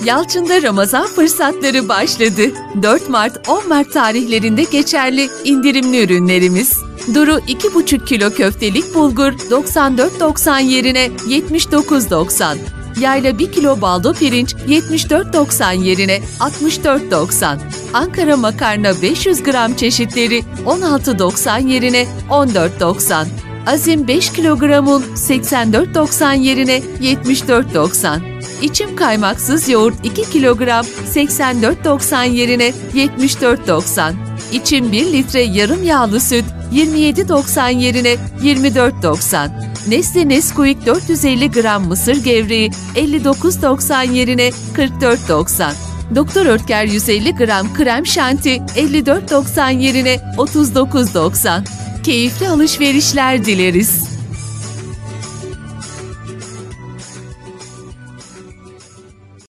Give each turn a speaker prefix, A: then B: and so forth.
A: Yalçın'da Ramazan fırsatları başladı. 4 Mart, 10 Mart tarihlerinde geçerli indirimli ürünlerimiz. Duru 2,5 kilo köftelik bulgur 94,90 yerine 79,90. Yayla 1 kilo baldo pirinç 74,90 yerine 64,90. Ankara makarna 500 gram çeşitleri 16,90 yerine 14,90. Azim 5 kilogram un 84,90 yerine 74,90. İçim kaymaksız yoğurt 2 kilogram 84,90 yerine 74,90. İçim 1 litre yarım yağlı süt 27,90 yerine 24,90. Nesle Nesquik 450 gram mısır gevreği 59,90 yerine 44,90. Doktor Oetker 150 gram krem şanti 54,90 yerine 39,90. Keyifli alışverişler dileriz.